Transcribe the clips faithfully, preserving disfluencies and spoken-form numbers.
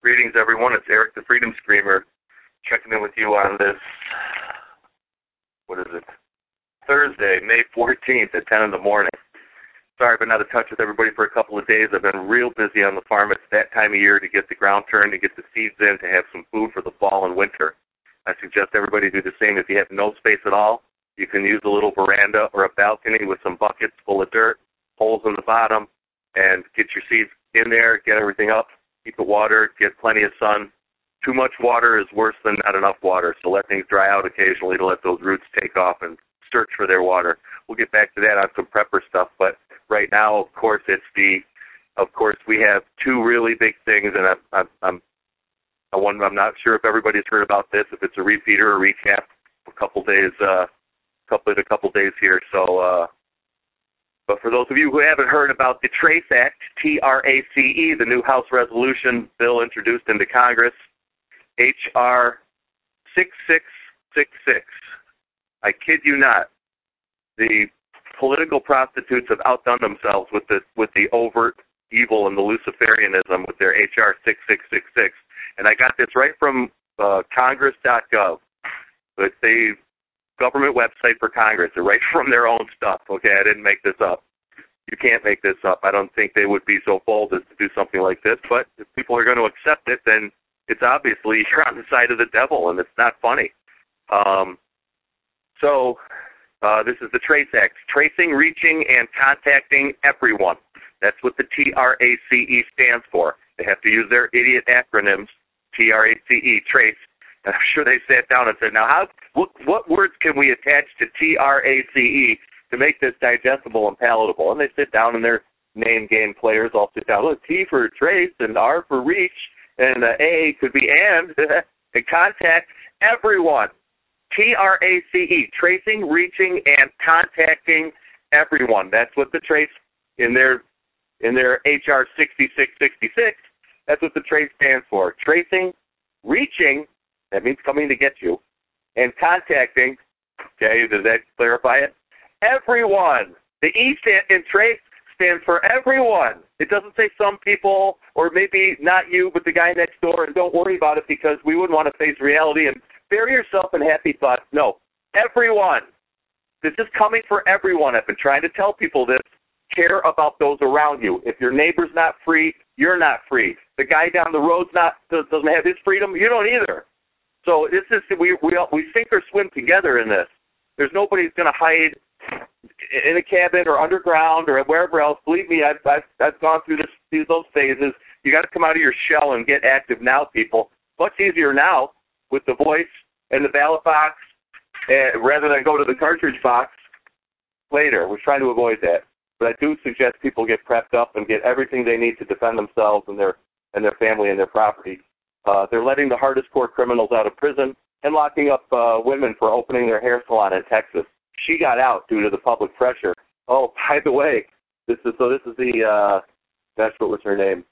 Greetings, everyone. It's Eric the Freedom Screamer checking in with you on this, what is it, Thursday, May fourteenth at ten in the morning. Sorry I've been out of touch with everybody for a couple of days. I've been real busy on the farm. It's that time of year to get the ground turned, to get the seeds in, to have some food for the fall and winter. I suggest everybody do the same. If you have no space at all, you can use a little veranda or a balcony with some buckets full of dirt, holes in the bottom, and get your seeds in there, get everything up, keep it watered, get plenty of sun. Too much water is worse than not enough water, so let things dry out occasionally to let those roots take off and search for their water. We'll get back to that on some prepper stuff, but right now, of course, it's the, of course, we have two really big things, and I'm, I'm, I'm, I wonder, I'm not sure if everybody's heard about this, if it's a repeat or a recap, a couple days, uh, couple, a couple days here, so, uh, but for those of you who haven't heard about the TRACE Act, T R A C E, the new House resolution bill introduced into Congress, H R six six six six. I kid you not. The political prostitutes have outdone themselves with the with the overt evil and the Luciferianism with their H R six six six six. And I got this right from uh, congress dot gov. It's the government website for Congress. They're right from their own stuff. Okay, I didn't make this up. You can't make this up. I don't think they would be so bold as to do something like this. But if people are going to accept it, then it's obviously you're on the side of the devil, and it's not funny. Um, so uh, this is the TRACE Act, tracing, reaching, and contacting everyone. That's what the T R A C E stands for. They have to use their idiot acronyms, T R A C E, trace. And I'm sure they sat down and said, now, how? What, what words can we attach to T R A C E to make this digestible and palatable? And they sit down, and their name game players all sit down. Look, T for trace, and R for reach, and uh, A could be and, and contact everyone. T R A C E, tracing, reaching, and contacting everyone. That's what the trace in their in their H R sixty-six sixty-six. That's what the trace stands for. Tracing, reaching. That means coming to get you. And contacting, okay, does that clarify it? Everyone. The E stand in trace stands for everyone. It doesn't say some people, or maybe not you, but the guy next door, and don't worry about it because we wouldn't want to face reality and bury yourself in happy thoughts. No, everyone. This is coming for everyone. I've been trying to tell people this. Care about those around you. If your neighbor's not free, you're not free. The guy down the road's not doesn't have his freedom, you don't either. So this is we we we sink or swim together in this. There's nobody's going to hide in a cabin or underground or wherever else. Believe me, I've I've, I've gone through this these those phases. You got to come out of your shell and get active now, people. Much easier now with the voice and the ballot box, uh, rather than go to the cartridge box later. We're trying to avoid that, but I do suggest people get prepped up and get everything they need to defend themselves and their and their family and their property. Uh, they're letting the hardest core criminals out of prison and locking up uh, women for opening their hair salon in Texas. She got out due to the public pressure. Oh, by the way, this is so. This is the. Uh, gosh, what was her name?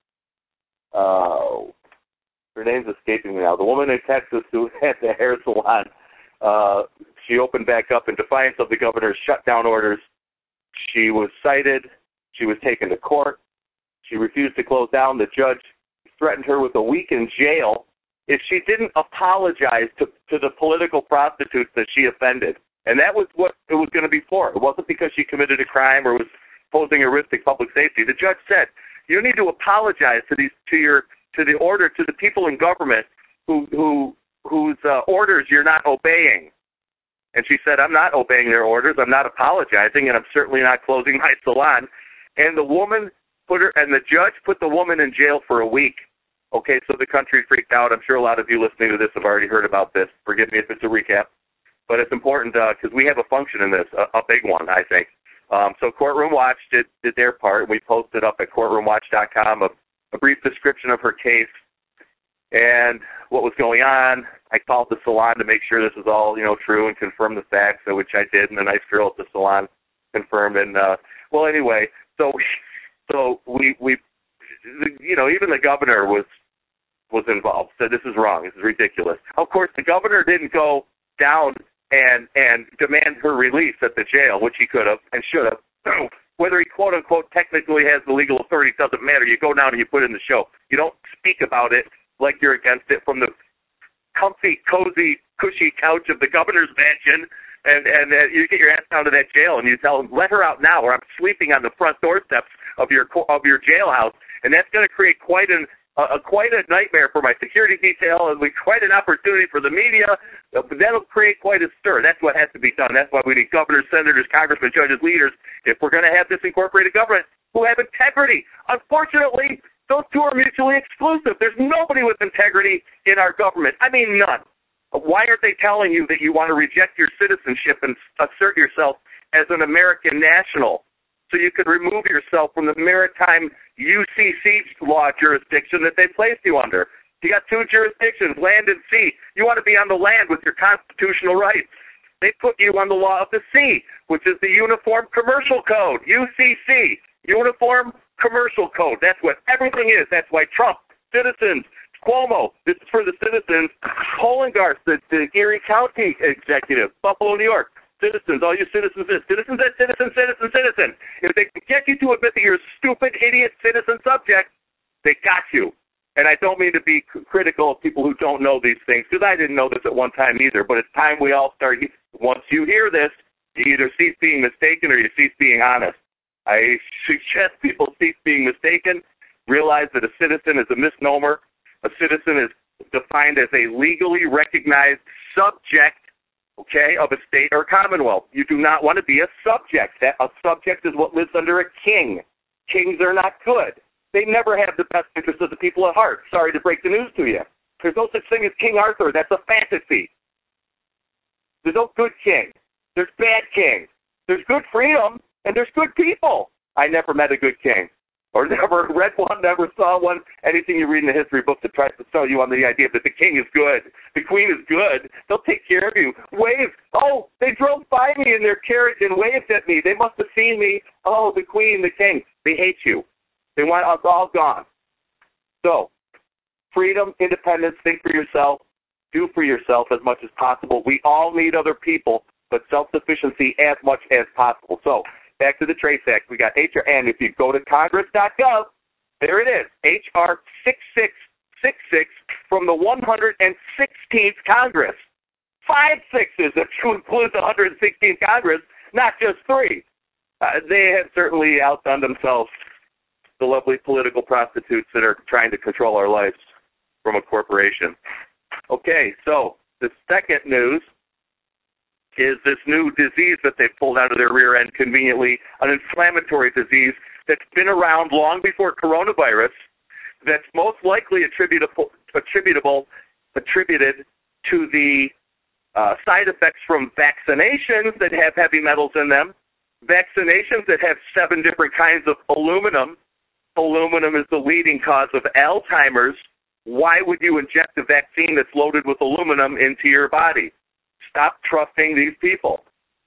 Uh, her name's escaping me now. The woman in Texas who had the hair salon. Uh, she opened back up in defiance of the governor's shutdown orders. She was cited. She was taken to court. She refused to close down. The judge threatened her with a week in jail if she didn't apologize to, to the political prostitutes that she offended. And that was what it was going to be for. It wasn't because she committed a crime or was posing a risk to public safety. The judge said, you need to apologize to these to your to the order to the people in government who who whose uh, orders you're not obeying. And she said, I'm not obeying their orders. I'm not apologizing, and I'm certainly not closing my salon. And the woman put her, and the judge put the woman in jail for a week. Okay, so the country freaked out. I'm sure a lot of you listening to this have already heard about this. Forgive me if it's a recap. But it's important because uh, we have a function in this, a, a big one, I think. Um, so Courtroom Watch did, did their part. We posted up at courtroom watch dot com a, a brief description of her case and what was going on. I called the salon to make sure this is all, you know, true and confirm the facts, which I did, and the nice girl at the salon confirmed. And, uh, well, anyway, so so we, we, you know, even the governor was was involved, said this is wrong, this is ridiculous. Of course, the governor didn't go down and and demand her release at the jail, which he could have and should have. Whether he quote-unquote technically has the legal authority doesn't matter. You go down and you put in the show. You don't speak about it like you're against it from the comfy, cozy, cushy couch of the governor's mansion, and, and uh, you get your ass down to that jail, and you tell them, let her out now, or I'm sleeping on the front doorsteps of your of your jailhouse, and that's going to create quite an uh, quite a nightmare for my security detail, and quite an opportunity for the media. Uh, that'll create quite a stir. That's what has to be done. That's why we need governors, senators, congressmen, judges, leaders, if we're going to have this incorporated government, who have integrity. Unfortunately, those two are mutually exclusive. There's nobody with integrity in our government. I mean, none. Why aren't they telling you that you want to reject your citizenship and assert yourself as an American national so you could remove yourself from the maritime U C C law jurisdiction that they placed you under? You got two jurisdictions, land and sea. You want to be on the land with your constitutional rights. They put you on the law of the sea, which is the Uniform Commercial Code, U C C, Uniform Commercial Code. That's what everything is. That's why Trump, citizens, Cuomo, this is for the citizens, Polongarth, the, the Erie County executive, Buffalo, New York, citizens, all you citizens, citizens, citizen, citizen, citizen. If they can get you to admit that you're a stupid, idiot citizen subject, they got you. And I don't mean to be critical of people who don't know these things, because I didn't know this at one time either, but it's time we all start. Once you hear this, you either cease being mistaken or you cease being honest. I suggest people cease being mistaken, realize that a citizen is a misnomer. A citizen is defined as a legally recognized subject, okay, of a state or commonwealth. You do not want to be a subject. That, a subject is what lives under a king. Kings are not good. They never have the best interest of the people at heart. Sorry to break the news to you. There's no such thing as King Arthur. That's a fantasy. There's no good king. There's bad kings. There's good freedom, and there's good people. I never met a good king. Or never read one, never saw one. Anything you read in the history book that tries to sell you on the idea that the king is good, the queen is good, they'll take care of you. Wave. Oh, they drove by me in their carriage and waved at me. They must have seen me. Oh, the queen, the king. They hate you. They want us all gone. So, freedom, independence, think for yourself, do for yourself as much as possible. We all need other people, but self-sufficiency as much as possible. So, back to the Trace Act. We got H R, and if you go to congress dot gov, there it is, H R six six six six from the one hundred sixteenth Congress. Five sixes if you include the one hundred sixteenth Congress, not just three. Uh, they have certainly outdone themselves, the lovely political prostitutes that are trying to control our lives from a corporation. Okay, so the second news is this new disease that they pulled out of their rear end conveniently, an inflammatory disease that's been around long before coronavirus, that's most likely attributable, attributable attributed to the uh, side effects from vaccinations that have heavy metals in them, vaccinations that have seven different kinds of aluminum. Aluminum is the leading cause of Alzheimer's. Why would you inject a vaccine that's loaded with aluminum into your body? Stop trusting these people.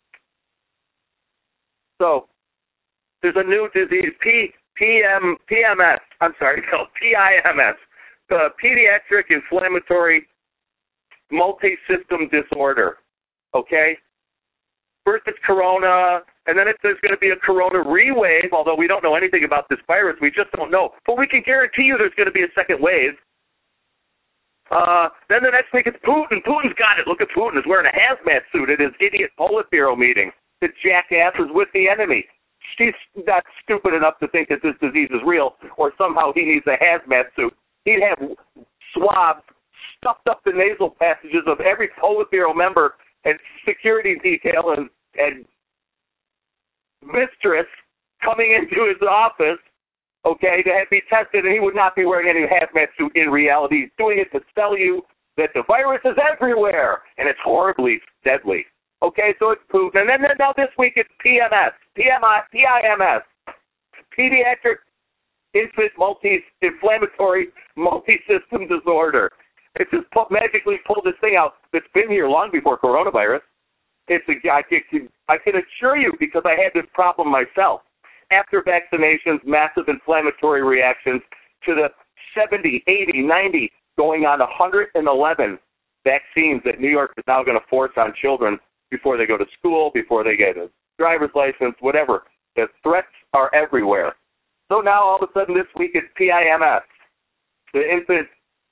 So, there's a new disease, P, PM, P M S, I'm sorry, no, P I M S, the Pediatric Inflammatory Multi-System Disorder, okay? First it's corona, and then it's, there's going to be a corona re-wave, although we don't know anything about this virus, we just don't know. But we can guarantee you there's going to be a second wave. Uh, then the next week it's Putin. Putin's got it. Look at Putin. He's wearing a hazmat suit at his idiot Politburo meeting. The jackass is with the enemy. He's not stupid enough to think that this disease is real or somehow he needs a hazmat suit. He'd have swabs stuffed up the nasal passages of every Politburo member and security detail and, and mistress coming into his office, okay, to have be tested, and he would not be wearing any hazmat suit in reality. He's doing it to tell you that the virus is everywhere, and it's horribly deadly. Okay, so it's Putin. And then, then now this week it's P M S, P M I, P I M S, Pediatric Infant Multi-Inflammatory Multi-System Disorder. It just pu- magically pulled this thing out that's been here long before coronavirus. It's a, I, can, I can assure you, because I had this problem myself. After vaccinations, massive inflammatory reactions to the seventy, eighty, ninety, going on one hundred eleven vaccines that New York is now going to force on children before they go to school, before they get a driver's license, whatever. The threats are everywhere. So now all of a sudden this week it's P I M S, the infant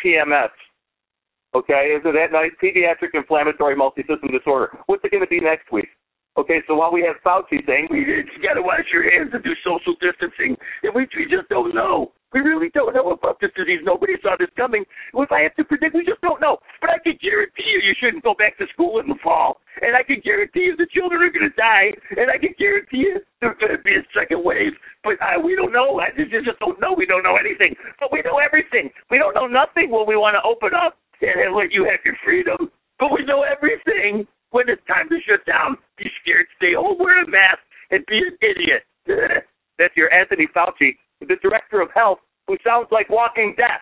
P M S. Okay, isn't that nice? Pediatric inflammatory multisystem disorder. What's it going to be next week? Okay, so while we have Fauci saying, we you got to wash your hands and do social distancing, and we, we just don't know. We really don't know about this disease. Nobody saw this coming. If I have to predict, we just don't know. But I can guarantee you you shouldn't go back to school in the fall. And I can guarantee you the children are going to die. And I can guarantee you there's going to be a second wave. But I, we don't know. I just, just don't know. We don't know anything. But we know everything. We don't know nothing when we want to open up and, and let you have your freedom. But we know everything when it's time to shut down. Be scared, stay home, wear a mask, and be an idiot. That's your Anthony Fauci, the director of health, who sounds like walking death.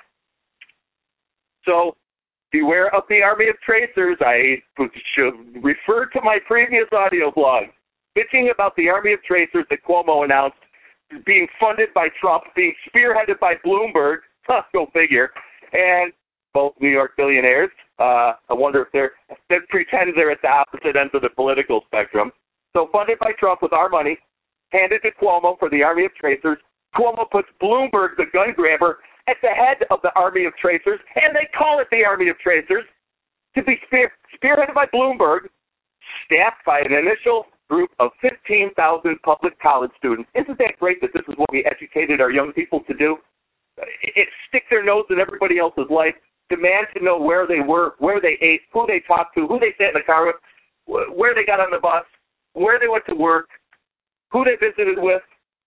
So beware of the army of tracers. I should refer to my previous audio blog, bitching about the army of tracers that Cuomo announced being funded by Trump, being spearheaded by Bloomberg, huh, go figure, and both New York billionaires. Uh, I wonder if they're, they pretend they're at the opposite ends of the political spectrum. So funded by Trump with our money, handed to Cuomo for the army of tracers. Cuomo puts Bloomberg, the gun grabber, at the head of the army of tracers, and they call it the army of tracers, to be spear, spearheaded by Bloomberg, staffed by an initial group of fifteen thousand public college students. Isn't that great that this is what we educated our young people to do? It, stick their nose in everybody else's life, demand to know where they were, where they ate, who they talked to, who they sat in the car with, where they got on the bus, where they went to work, who they visited with,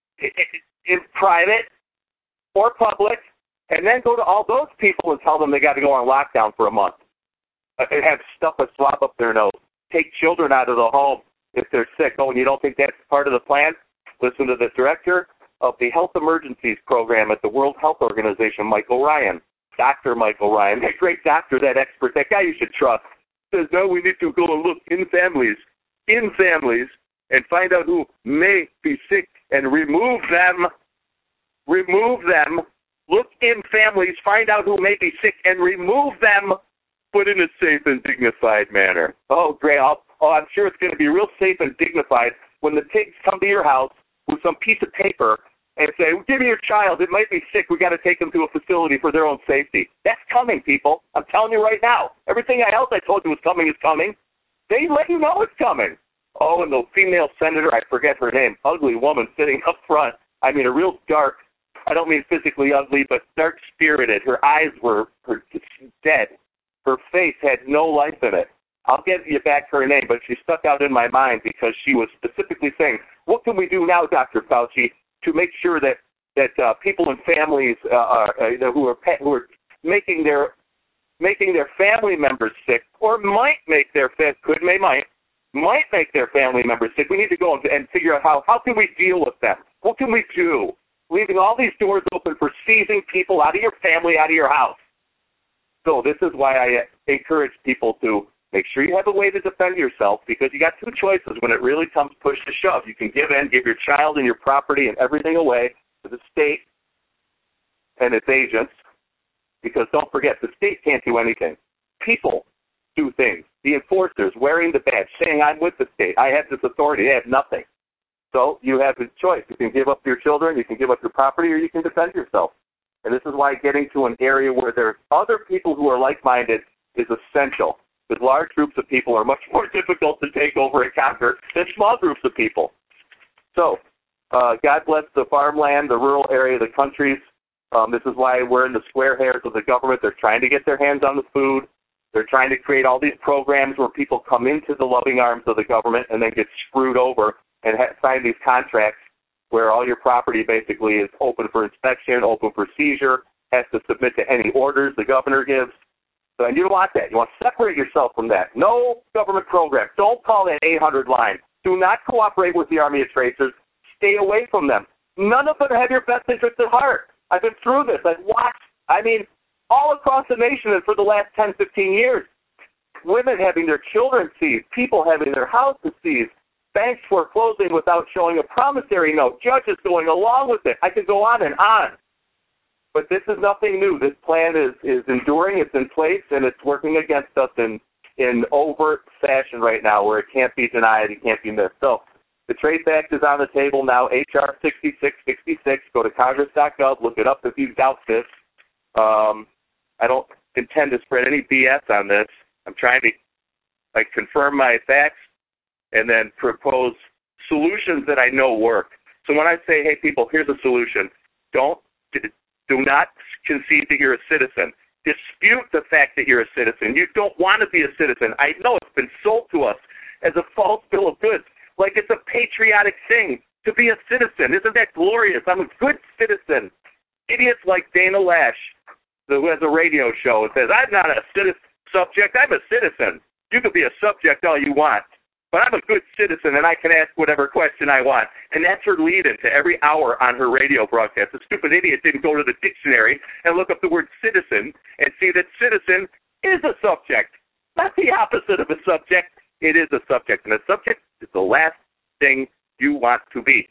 in private or public, and then go to all those people and tell them they got to go on lockdown for a month and have stuff a swab up their nose, take children out of the home if they're sick. Oh, and you don't think that's part of the plan? Listen to the director of the Health Emergencies Program at the World Health Organization, Michael Ryan, Doctor Michael Ryan, that great doctor, that expert, that guy you should trust, says, no, we need to go and look in families, in families, and find out who may be sick and remove them, remove them, look in families, find out who may be sick and remove them, but in a safe and dignified manner. Oh, great. I'll, oh, I'm sure it's going to be real safe and dignified when the pigs come to your house with some piece of paper and say, give me your child, it might be sick, we got to take them to a facility for their own safety. That's coming, people. I'm telling you right now. Everything else I told you was coming is coming. They let you know it's coming. Oh, and the female senator, I forget her name, ugly woman sitting up front. I mean, a real dark, I don't mean physically ugly, but dark-spirited. Her eyes were, were dead. Her face had no life in it. I'll get you back her name, but she stuck out in my mind because she was specifically saying, what can we do now, Doctor Fauci, to make sure that, that uh, people and families uh, are, uh, who are who are making their making their family members sick, or might make their could may might might make their family members sick. We need to go and, and figure out how how can we deal with them. What can we do? Leaving all these doors open for seizing people out of your family, out of your house. So this is why I encourage people to make sure you have a way to defend yourself, because you got two choices when it really comes push to shove. You can give in, give your child and your property and everything away to the state and its agents, because don't forget, the state can't do anything. People do things. The enforcers wearing the badge, saying I'm with the state, I have this authority, they have nothing. So you have a choice. You can give up your children, you can give up your property, or you can defend yourself. And this is why getting to an area where there's other people who are like-minded is essential. Because large groups of people are much more difficult to take over and conquer than small groups of people. So, uh, God bless the farmland, the rural area, the countries. Um, this is why we're in the square hairs of the government. They're trying to get their hands on the food. They're trying to create all these programs where people come into the loving arms of the government and then get screwed over and ha- sign these contracts where all your property basically is open for inspection, open for seizure, has to submit to any orders the governor gives. So, and you don't want that. You want to separate yourself from that. No government program. Don't call that eight hundred line. Do not cooperate with the army of tracers. Stay away from them. None of them have your best interest at heart. I've been through this. I've watched, I mean, all across the nation and for the last ten, fifteen years. Women having their children seized, people having their houses seized, banks foreclosing without showing a promissory note, judges going along with it. I could go on and on. But this is nothing new. This plan is, is enduring, it's in place, and it's working against us in, in overt fashion right now where it can't be denied, it can't be missed. So the TRACE Act is on the table now, H R sixty-six sixty-six. Go to congress dot gov, look it up if you doubt this. Um, I don't intend to spread any B S on this. I'm trying to like confirm my facts and then propose solutions that I know work. So when I say, hey, people, here's a solution, don't do not concede that you're a citizen. Dispute the fact that you're a citizen. You don't want to be a citizen. I know it's been sold to us as a false bill of goods, like it's a patriotic thing to be a citizen. Isn't that glorious? I'm a good citizen. Idiots like Dana Lash, who has a radio show, and says, I'm not a citizen subject, I'm a citizen. You can be a subject all you want, but I'm a good citizen and I can ask whatever question I want. And that's her lead-in to every hour on her radio broadcast. The stupid idiot didn't go to the dictionary and look up the word citizen and see that citizen is a subject, not the opposite of a subject. It is a subject, and a subject is the last thing you want to be.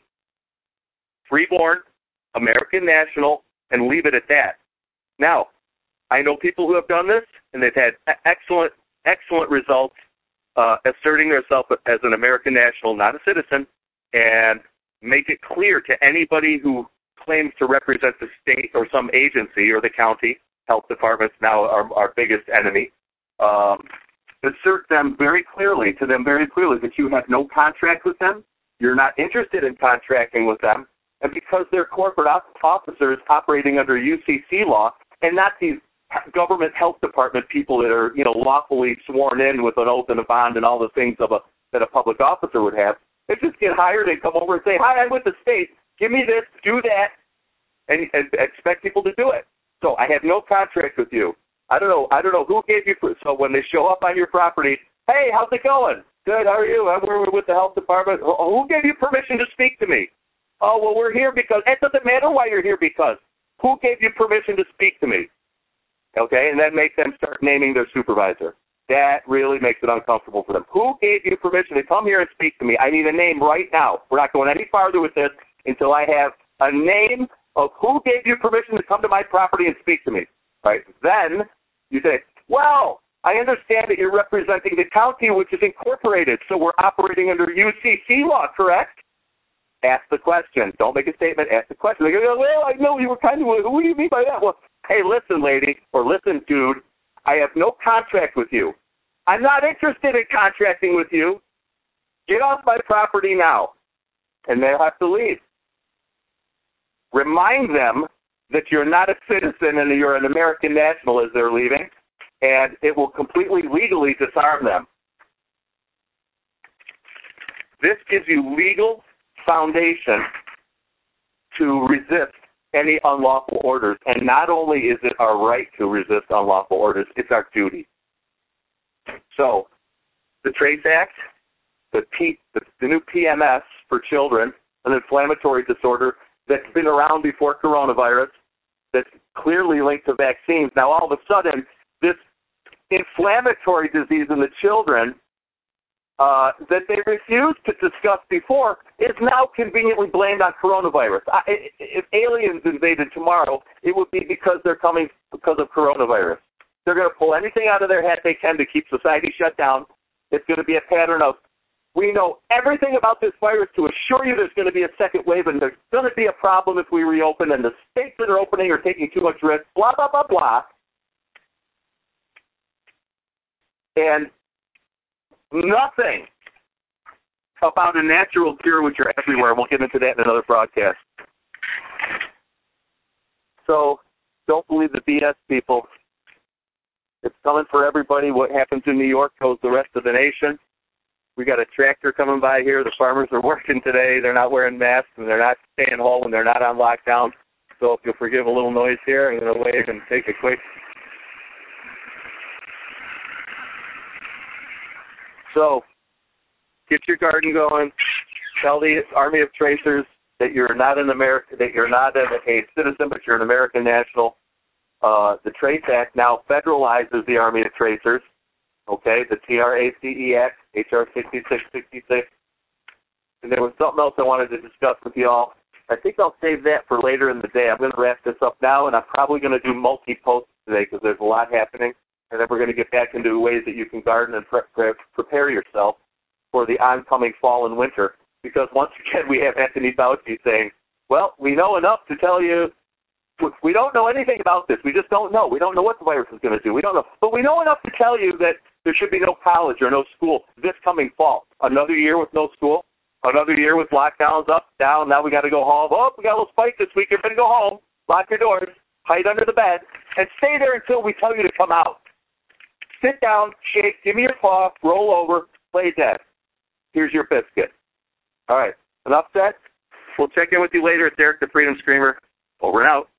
Freeborn, American national, and leave it at that. Now, I know people who have done this, and they've had excellent, excellent results uh, asserting themselves as an American national, not a citizen, and make it clear to anybody who claims to represent the state or some agency or the county, health department's now our, our biggest enemy, um, assert them very clearly, to them very clearly, that you have no contract with them, you're not interested in contracting with them, and because they're corporate officers operating under U C C law, and not these government health department people that are, you know, lawfully sworn in with an oath and a bond and all the things of a that a public officer would have. They just get hired and come over and say, hi, I'm with the state. Give me this, do that, and, and expect people to do it. So I have no contract with you. I don't know. I don't know who gave you. So when they show up on your property, hey, how's it going? Good. How are you? We're with the health department. Who gave you permission to speak to me? Oh, well, we're here because it doesn't matter why you're here because. Who gave you permission to speak to me? Okay, and then make them start naming their supervisor. That really makes it uncomfortable for them. Who gave you permission to come here and speak to me? I need a name right now. We're not going any farther with this until I have a name of who gave you permission to come to my property and speak to me. Right? Then you say, well, I understand that you're representing the county, which is incorporated, so we're operating under U C C law, correct? Ask the question. Don't make a statement. Ask the question. They go, well, I know you were kind of, what do you mean by that? Well, hey, listen, lady, or listen, dude, I have no contract with you. I'm not interested in contracting with you. Get off my property now. And they'll have to leave. Remind them that you're not a citizen and you're an American national as they're leaving, and it will completely legally disarm them. This gives you legal foundation to resist any unlawful orders. And not only is it our right to resist unlawful orders, it's our duty. So the TRACE Act, the, P, the, the new P M S for children, an inflammatory disorder that's been around before coronavirus, that's clearly linked to vaccines. Now all of a sudden, this inflammatory disease in the children Uh, that they refused to discuss before is now conveniently blamed on coronavirus. I, if aliens invaded tomorrow, it would be because they're coming because of coronavirus. They're going to pull anything out of their hat they can to keep society shut down. It's going to be a pattern of, we know everything about this virus to assure you there's going to be a second wave, and there's going to be a problem if we reopen, and the states that are opening are taking too much risk, blah, blah, blah, blah. And nothing about a natural cure which are everywhere. We'll get into that in another broadcast. So don't believe the B S, people. It's coming for everybody. What happens in New York goes the rest of the nation. We got a tractor coming by here. The farmers are working today. They're not wearing masks, and they're not staying home, and they're not on lockdown. So if you'll forgive a little noise here, I'm going to wave and take a quick. So get your garden going. Tell the Army of Tracers that you're not an American, that you're not a, a citizen, but you're an American national. Uh, the TRACE Act now federalizes the Army of Tracers. Okay, the T R A C E Act, H R sixty-six sixty-six. And there was something else I wanted to discuss with you all. I think I'll save that for later in the day. I'm going to wrap this up now, and I'm probably going to do multi-posts today because there's a lot happening. And then we're going to get back into ways that you can garden and pre- pre- prepare yourself for the oncoming fall and winter. Because once again, we have Anthony Fauci saying, well, we know enough to tell you We don't know anything about this. We just don't know. We don't know what the virus is going to do. We don't know. But we know enough to tell you that there should be no college or no school this coming fall. Another year with no school. Another year with lockdowns up, down. Now we got to go home. Oh, we got a little spike this week. Everybody go home. Lock your doors. Hide under the bed. And stay there until we tell you to come out. Sit down, shake, give me your paw, roll over, play dead. Here's your biscuit. All right. Enough said? We'll check in with you later. It's Derek the Freedom Screamer. Over and out.